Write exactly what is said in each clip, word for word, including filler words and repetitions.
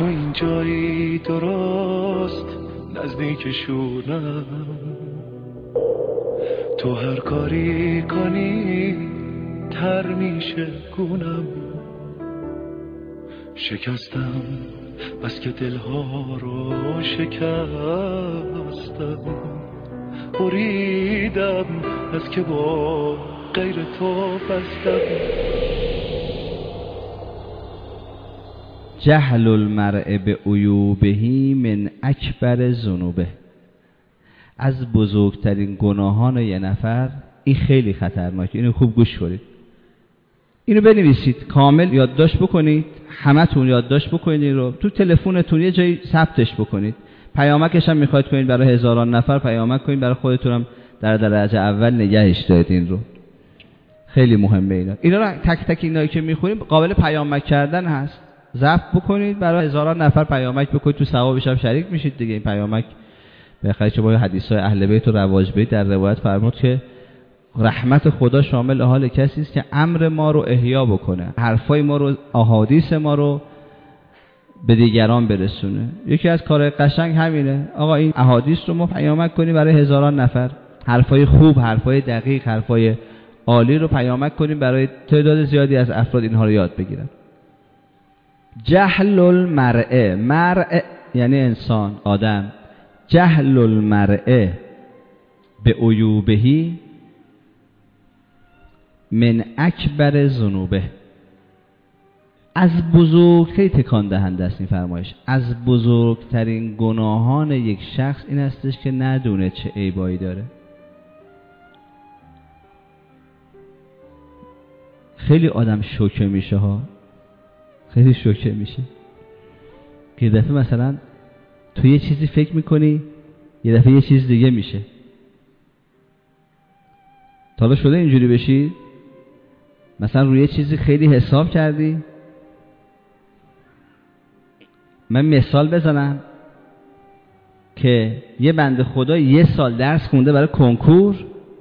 تو این جایی درست نزدیک شونم، تو هر کاری کنی تر میشه گونم. شکستم بس که دلها رو شکستم، بریدم از که با غیر تو بستم. جهل المرء به عیوبه من اکبر ذنوبه. از بزرگترین گناهان یه نفر این خیلی خطرناکه. اینو خوب گوش کنید، اینو بنویسید، کامل یادداشت بکنید، همتون یادداشت بکنید، این رو تو تلفنتون یه جایی ثبتش بکنید. پیامکش هم میخواید کنید برای هزاران نفر پیامک کنید، برای خودتون هم در درجه اول نگهش دارید. این رو خیلی مهمه. اینا اینا رو تک تک اینایی که میخونیم قابل پیامک کردن هست. ضبط بکنید، برای هزاران نفر پیامک بکنید، تو ثوابش هم شریک میشید دیگه. این پیامک بخاطر چه با حدیث‌های اهل بیت و رواج بیت در روایت فرمود که رحمت خدا شامل حال کسی است که امر ما رو احیا بکنه، حرفای ما رو، احادیث ما رو به دیگران برسونه. یکی از کارهای قشنگ همینه. آقا این احادیث رو ما پیامک کنیم برای هزاران نفر، حرفای خوب، حرفای دقیق، حرفای عالی رو پیامک کنیم برای تعداد زیادی از افراد اینها رو یاد بگیرن. جهل المرء، مرء یعنی انسان، آدم. جهل المرء به عیوبه من اکبر ذنوبه. از بزرگترین تکان دهنده است این فرمایش. از بزرگترین گناهان یک شخص این استش که ندونه چه عیبایی داره. خیلی آدم شوکه میشه ها، خیلی شوکه میشه که یه دفعه مثلا تو یه چیزی فکر میکنی، یه دفعه یه چیز دیگه میشه. تا حالا شده اینجوری بشی؟ مثلا روی یه چیزی خیلی حساب کردی. من مثال بزنم که یه بنده خدا یه سال درس خونده برای کنکور،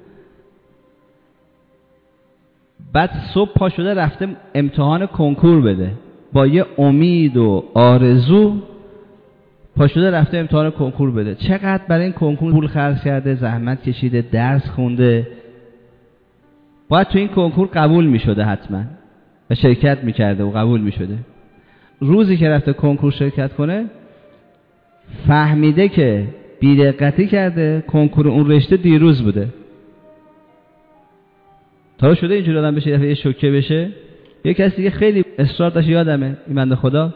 بعد صبح پا شده رفته امتحان کنکور بده، با یه امید و آرزو پا شده رفته امتحان کنکور بده. چقدر برای این کنکور پول خرج کرده، زحمت کشیده، درس خونده. باید تو این کنکور قبول می شده حتما و شرکت می کرده و قبول می شده. روزی که رفته کنکور شرکت کنه فهمیده که بی‌دقتی کرده، کنکور اون رشته دیروز بوده. تا شده اینجوری آدم بشه یه شوکه بشه. یه کسی دیگه خیلی اصرار داشت، یادمه این بنده خدا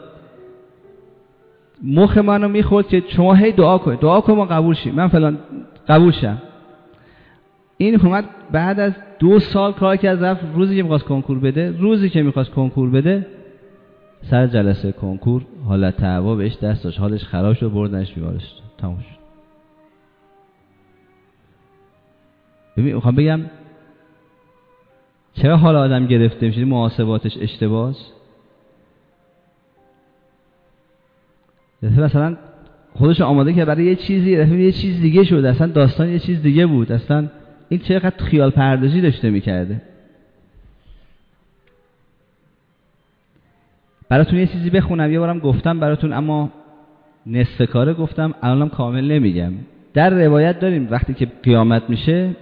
مخ منو میخورد که شما هی دعا کنید، دعا کن ما قبول شیم، من فلان قبول شم. این اومد بعد از دو سال کار کرد، رفت روزی که میخواست کنکور بده، روزی که میخواست کنکور بده سر جلسه کنکور حالت تعبا بهش دست داشت، حالش خراب شد، بردنش بیمارش تموم شد. ببین میخوام بگم چرا حال آدم گرفته میشه، محاسباتش اشتباهه. مثلا خودش آماده که برای یه چیزی، یه چیز دیگه شد، اصلا داستان یه چیز دیگه بود، اصلا این چقدر خیال پردازی داشته میکرده. براتون یه چیزی بخونم، یه بارم گفتم براتون اما نصف کاره گفتم، الانم کامل نمیگم. در روایت داریم وقتی که قیامت میشه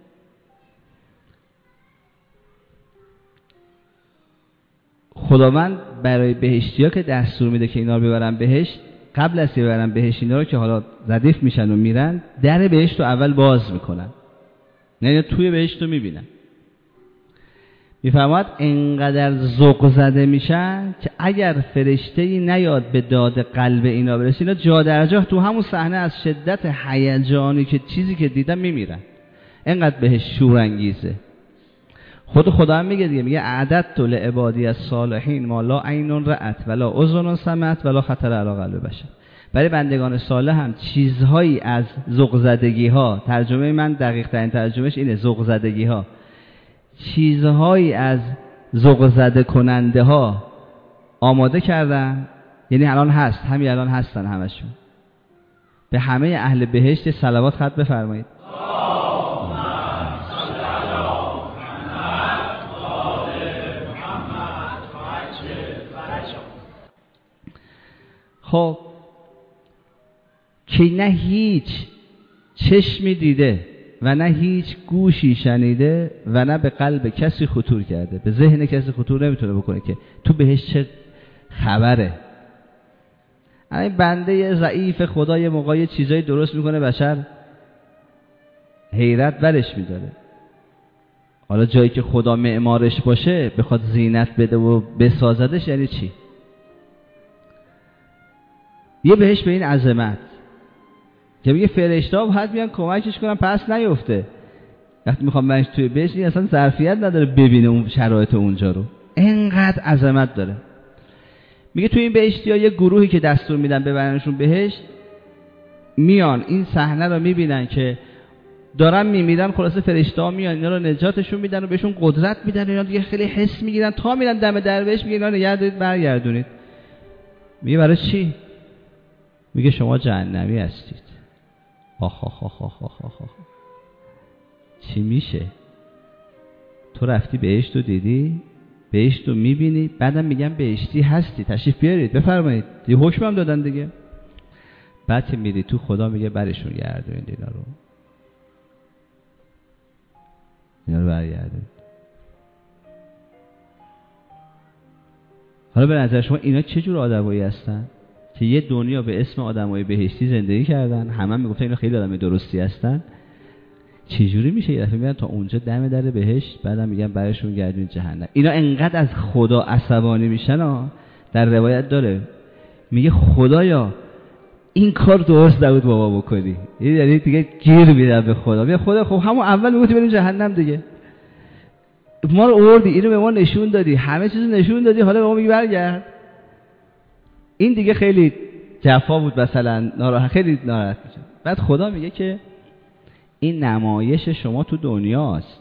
خداوند برای بهشتی‌ها که دستور میده که اینا رو ببرن بهشت، قبل از که ببرن بهشت اینا رو که حالا ردیف میشن و میرن، در بهشت رو اول باز میکنن، نه توی بهشت رو میبینن. میفرماد اینقدر ذوق زده میشن که اگر فرشته‌ای نیاد به داد قلب اینا برسه، اینا جا در جا تو همون صحنه از شدت هیجانی که چیزی که دیدن میمیرن. اینقدر بهش شور انگیزه. خود خدا هم میگه دیگه، میگه اعددت لعبادی الصالحین ما لا عین رأت ولا اذن سمعت ولا خطر علی قلب بشر. برای بندگان صالح هم چیزهایی از ذوق زدگی ها، ترجمه من دقیق ترین ترجمهش اینه، ذوق زدگی ها، چیزهایی از ذوق زده کننده ها آماده کردن. یعنی الان هست، همین الان هستن همشون. به همه اهل بهشت صلوات خط بفرمایید. خب که نه هیچ چشمی دیده و نه هیچ گوشی شنیده و نه به قلب کسی خطور کرده، به ذهن کسی خطور نمیتونه بکنه که تو بهش چه خبره. این بنده ضعیف خدا یه موقعی چیزایی درست میکنه بشر حیرت برش میداره. حالا جایی که خدا معمارش باشه بخواد زینت بده و بسازدش یعنی چی؟ یه بهش به این عظمت که میگه فرشته ها باید بیان کمکش کنن پس نیفته. وقتی میخوام بهش توی بهش این اصلا ظرفیت نداره ببینه اون شرایط اونجا رو، اینقدر عظمت داره. میگه توی این بهشتی ها یه گروهی که دستور میدن ببرنشون بهشت، میان این صحنه رو میبینن که دارن میمیرن، خلاصه فرشته ها میان اینا رو نجاتشون میدن و بهشون قدرت میدن. اینا دیگه خیلی حس میگیرن تا میرن دم در بهشت، میگه اینا نگه دارید برگردونید. میگه برای چی؟ میگه شما جهنمی هستید. آخ آخ آخ آخ آخ آخ آخ. چی میشه؟ تو رفتی بهشت رو دیدی، بهشت رو میبینی، بعدم میگن بهشتی هستی، تشریف بیارید بفرمایید، یه حکم هم دادن دیگه. بعد که میری تو خدا میگه برشون گردونید اینا رو، اینا رو برگردونید. حالا به نظر شما اینا چه جور آدمایی هستن که یه دنیا به اسم آدمای بهشتی زندگی کردن، همه هم میگفتن اینا خیلی آدمای درستی هستن، چجوری میشه یه دفعه میرن تا اونجا دم در بهشت، بعدم میگن برشون گردونید جهنم؟ اینا انقدر از خدا عصبانی میشن ها. در روایت داره میگه خدایا این کار درست نبود بابا بکنی، یعنی دیگه گیر میدن به خدا. میگه خدا خب همون اول میگفتی بریم جهنم دیگه، ما رو آوردی، اینو به ما نشون دادی، همه چیزو نشون دادی، حالا به ما میگی برگرد. این دیگه خیلی جفا بود مثلا، ناراحت، خیلی ناراحت میشه. بعد خدا میگه که این نمایش شما تو دنیاست.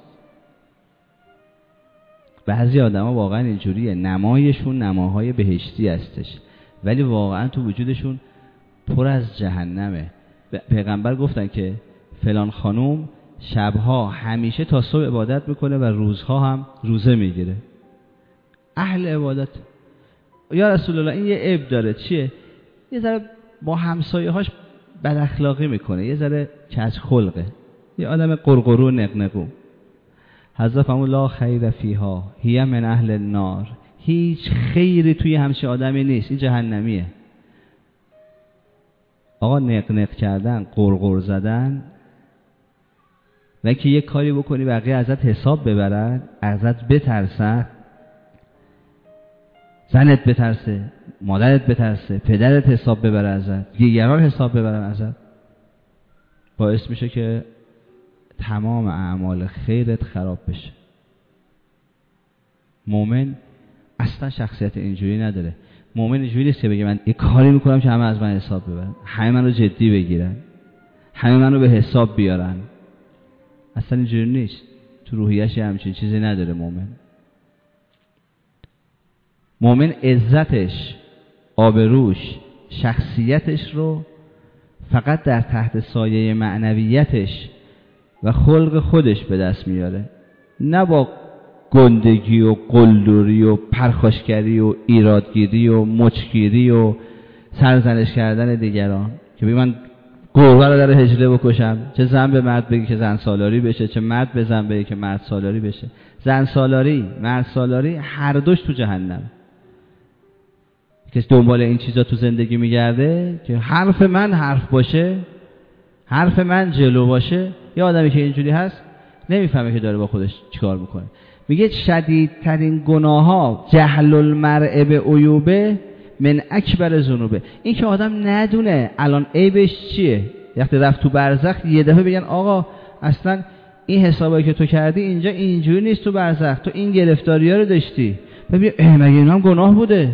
بعضی آدما واقعا اینجوریه، نمایشون نماهای بهشتی هستش ولی واقعا تو وجودشون پر از جهنمه. پیغمبر گفتن که فلان خانوم شبها همیشه تا صبح عبادت میکنه و روزها هم روزه میگیره. اهل عبادت. یا رسول الله این یه عیب داره، چیه؟ یه ذره با همسایه هاش بد اخلاقی میکنه، یه ذره کج خلقه، یه آدم قرقرو نقنقو. حضرت فرمود لا خیر فیها هی من اهل النار. هیچ خیری توی همچین آدمی نیست، این جهنمیه. آقا نقنق کردن، قرقر زدن و که یه کاری بکنی بقیه ازت حساب ببرن، ازت بترسن، زنت بترسه، مادرت بترسه، پدرت حساب ببره ازت، دیگران حساب ببرن ازت، باعث میشه که تمام اعمال خیرت خراب بشه. مومن اصلا شخصیت اینجوری نداره. مومن اینجوری نیست که بگه من یه کاری میکنم که همه از من حساب ببرن، همه من رو جدی بگیرن، همه من رو به حساب بیارن. اصلا اینجوری نیست. تو روحیه‌اش همچین چیزی نداره مومن. مومن عزتش، آبروش، شخصیتش رو فقط در تحت سایه معنویتش و خلق خودش به دست میاره، نه با گندگی و قلدری و پرخاشگری و ایرادگیری و مچگیری و سرزنش کردن دیگران که بگی من گربه رو در هجله بکشم، چه زن به مرد بگی که زن سالاری بشه، چه مرد به زن بگی که مرد سالاری بشه. زن سالاری، مرد سالاری، هر دوش تو جهنم. کسی دنبال این چیزا تو زندگی میگرده که حرف من حرف باشه، حرف من جلو باشه، یه آدمی که اینجوری هست نمیفهمه که داره با خودش چیکار میکنه. میگه شدیدترین گناه ها جهل المرء به عیوبه من اکبر ذنوبه. این که آدم ندونه الان عیبش چیه، وقتی رفت تو برزخ یه دفعه بگن آقا اصلا این حسابایی که تو کردی اینجا اینجوری نیست، تو برزخ تو این گرفتاری ها رو داشتی. ببین مگه اینا هم گناه بوده؟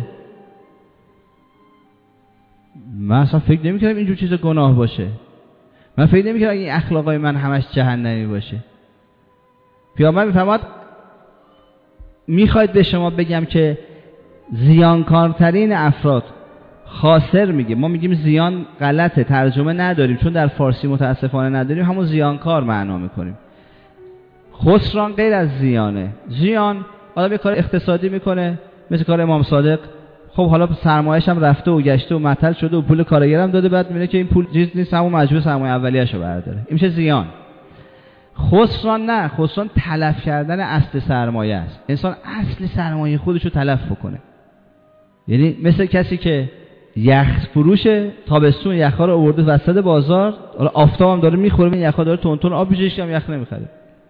من اصلا فکر نمی‌کردم اینجور چیز گناه باشه. من فکر نمی‌کردم این اخلاقای من همش جهنمی باشه. پیامبر می‌فرماد میخواید به شما بگم که زیانکارترین افراد، خاسر میگه، ما میگیم زیان غلطه، ترجمه نداریم چون در فارسی متاسفانه نداریم، همون زیانکار معنا میکنیم. خسران غیر از زیانه. زیان آدم یه کار اقتصادی میکنه مثل کار امام صادق، خب حالا سرمایه‌اش هم رفته و گشته و معطل شده و پول کارگرم داده، بعد میبینه که این پول چیز نیست، همون مجبور سرمایه اولیه‌شو برداره. این میشه زیان. خسران نه، خسران تلف کردن اصل سرمایه است. انسان اصل سرمایه خودشو تلف بکنه. یعنی مثل کسی که یخ فروش تابستون یخا رو آورده وسط بازار، حالا آفتاب هم داره میخوره، این یخا داره تون تون آب میشه، هم یخ نمیخره.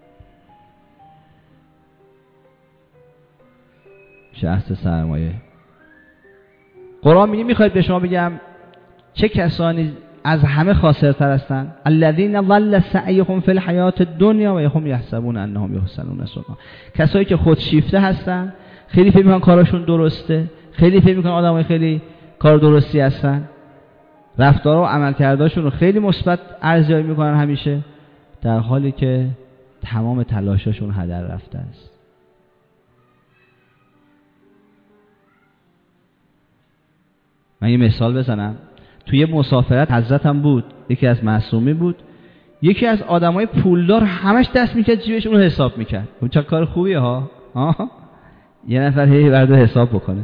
چه اصل سرمایه. قرآن میگه، میخواید به شما بگم چه کسانی از همه خاسرتر هستند؟ الذین ضل سعیهم فی الحیات الدنیا و هم یحسبون انهم یحسنون صنعا. کسایی که خودشیفته هستن، خیلی فکر میکنن کارشون درسته، خیلی فکر میکنن آدمای خیلی کار درستی هستن، رفتار و عملکردشون رو خیلی مثبت ارزیابی میکنن همیشه، در حالی که تمام تلاششون هدر رفته است. من یه مثال بزنم. توی مسافرت حضرتم بود، یکی از معصومی بود، یکی از آدمای پولدار همش دست میکرد جیبش، اون رو حساب میکرد. اون چه کار خوبیه ها. آه. یه نفر هی برده حساب بکنه.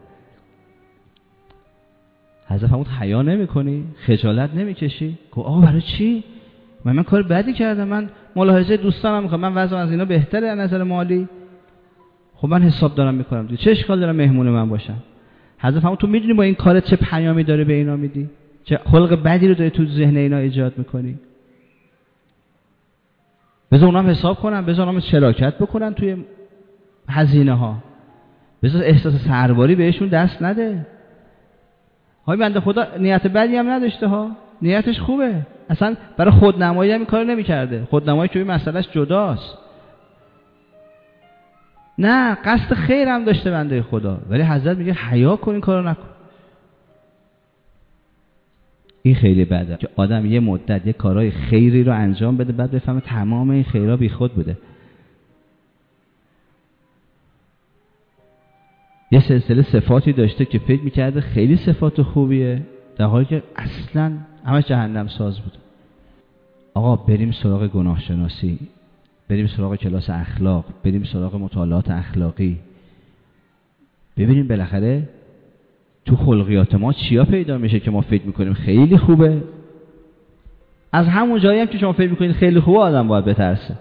حضرت فرمود حیا نمیکنی؟ خجالت نمیکشی؟ گفت آقا برای چی؟ من من کار بدی کردم، من ملاحظه دوستانم میکنم، من وضعم از اینا بهتره از نظر مالی، خب من حساب دارم میکنم دیگه، چه اشکال داره مهمون من باشم؟ حضرت فرمود تو میدونی با این کارت چه پیامی داره به اینا میدی؟ چه خلق بدی رو داری تو ذهن اینا ایجاد میکنی؟ بذار اونام حساب کنن، بذار اونام شراکت بکنن توی هزینه ها، بذار احساس سرباری بهشون دست نده. های بنده خدا نیت بدی هم نداشته ها، نیتش خوبه، اصلا برای خودنمایی هم این کارو نمی‌کرده. خودنمایی که این مسئلهش جداست. نه، قصد خیر هم داشته بنده خدا، ولی حضرت میگه حیا کن، این کارو نکن. این خیلی بده که آدم یه مدت یه کارهای خیری رو انجام بده، بعد بفهمه تمام این خیرها بی خود بوده. یه سلسله صفاتی داشته که فکر میکرده خیلی صفات خوبیه، در حالی که اصلا همه جهنم ساز بود. آقا بریم سراغ گناه شناسی، بریم سراغ کلاس اخلاق، بریم سراغ مطالعات اخلاقی، ببینیم بالاخره تو خلقیات ما چیا پیدا میشه که ما فکر میکنیم خیلی خوبه. از همون جایی هم که شما فکر میکنید خیلی خوبه آدم باید بترسه.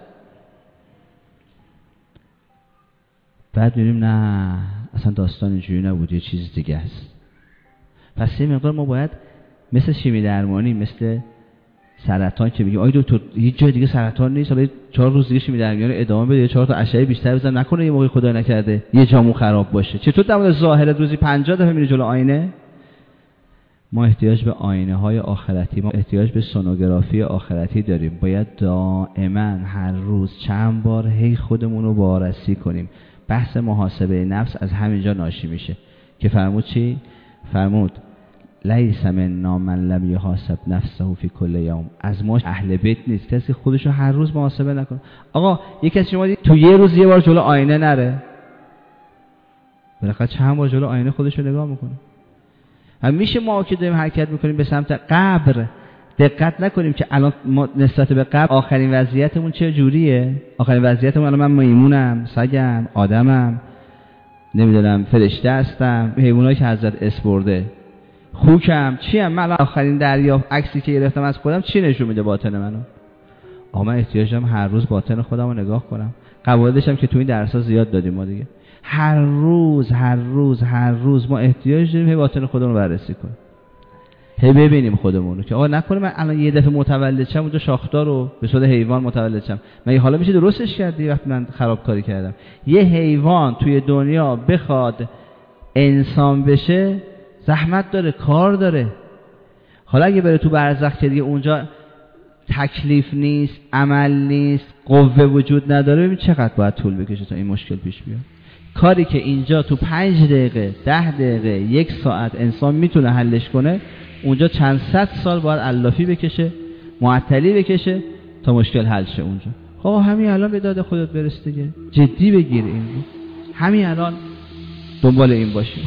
بعد میریم نه اصلا داستان اینجوری نبود، یه چیز دیگه است. پس یه مقدار ما باید مثل شیمی درمانی، مثل سرطان که بگیم آی دکتر هیچ جای دیگه سرطان نیست، حالا چهار روز دیگه شیمی درمانی ادامه بده، چهار تا اشعه بیشتر بزن، نکنه یه موقع خدا نکرده یه جامون خراب باشه. چطور در مورد ظاهر روزی پنجاه دفعه میری جلو آینه؟ ما احتیاج به آینه های آخرتی، ما احتیاج به سونوگرافی آخرتی داریم. باید دائما هر روز چند بار هی خودمون رو وارسی کنیم. بحث محاسبه نفس از همینجا ناشی میشه که فرمود چی؟ فرمود لیس منا من لم یحاسب نفسه فی کل یوم. از ما اهل بیت نیست کسی خودش رو هر روز محاسبه نکنه. آقا یک کسی شما تو یه روز یه بار جلو آینه نره، بالاخره چند بار جلو آینه خودش رو نگاه میکنه. هم میشه ما که داریم حرکت میکنیم به سمت قبر دقت نکنیم که الان ما نسبت به قبر آخرین وضعیتمون چه جوریه؟ آخرین وضعیتمون الان من میمونم، سگم، آدمم، نمیدونم فرشته هستم، حیوانایی که حضرت اسپرده، خوکم، چیم؟ من الان آخرین دریافت عکسی که گرفتم از خودم چی نشون میده باطن منو؟ آقا من احتیاج دارم هر روز باطن خودم رو نگاه کنم. قواعدش هم که تو این درس‌ها زیاد دادیم ما دیگه. هر روز هر روز هر روز ما احتیاج داریم هی باطن خودمون رو بررسی کنیم. هی ببینیم خودمون رو که آقا نکنه من الان یه دفعه متولد شم اونجا شاخدار رو به صورت حیوان متولد شم. من حالا میشه درستش کردی وقتی من خرابکاری کردم. یه حیوان توی دنیا بخواد انسان بشه زحمت داره، کار داره. حالا اگه بره تو برزخ که دیگه اونجا تکلیف نیست، عمل نیست، قوه وجود نداره، ببین چقدر باید طول بکشه تا این مشکل پیش بیاد. کاری که اینجا تو پنج دقیقه، ده دقیقه، یک ساعت انسان میتونه حلش کنه، اونجا چند صد سال باید علافی بکشه، معطلی بکشه تا مشکل حل شه اونجا. خب همین الان به داد خودت برس دیگه، جدی بگیر این رو. همین الان دنبال این باشی.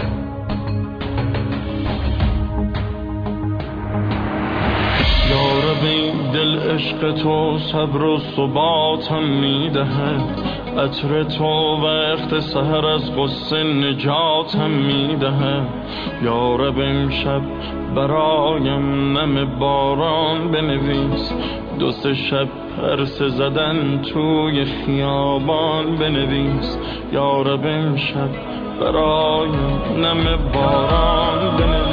یا یارب این دل عشق تو صبر و ثباتم میدهه، عطر تو وقت سحر از غصه نجاتم میدهه. یارب امشب برایم نم باران بنویس، دو سه شب پرسه زدن توی خیابان بنویس. یارب امشب برایم نم باران بنویس.